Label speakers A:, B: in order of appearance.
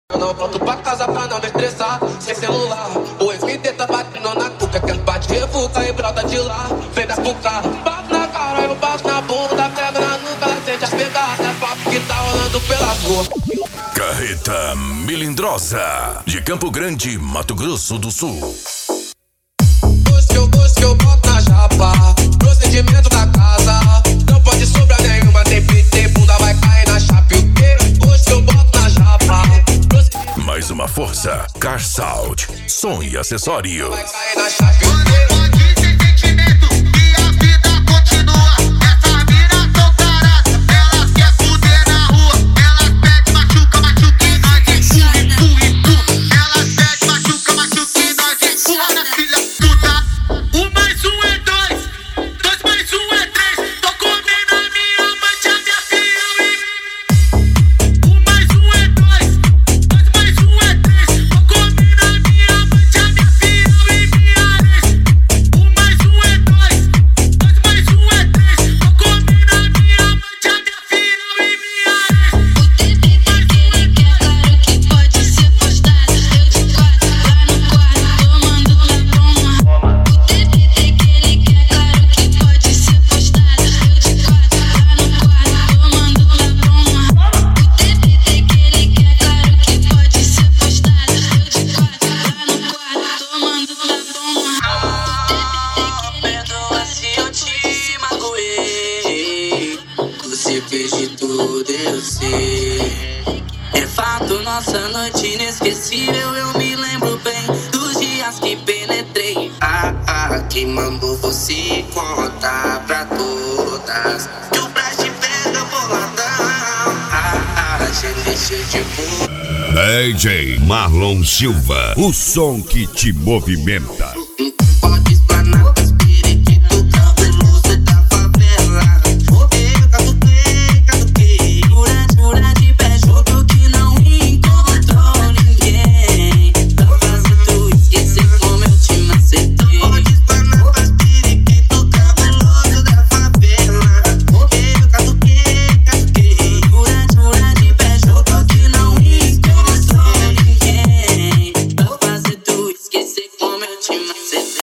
A: Eu não volto pra casa pra não me estressar. Sem celular, o MD tá batendo na cuca. Quem bate refuga e brota de lá. Vem da cuca, bato na cara, eu bato na bunda. Pego na nuca, ela sente as pegadas. É papo que tá rolando pelas ruas.
B: Carreta Melindrosa, de Campo Grande, Mato Grosso do Sul.
A: Gosto que eu boto na japa. Procedimento da casa. Não pode sobrar nenhuma, tem PT, bunda vai cair na chapa. E o quê? Gosto que eu boto na japa.
B: Mais uma força, Car Sound, som e acessórios.
A: Vai cair na chapa. E o quê?
C: É fato, nossa noite inesquecível. Eu me lembro bem dos dias que penetrei. Que mandou você contar pra todas que o Blast pega boladão.
D: DJ Marlon Silva, o som que te movimenta.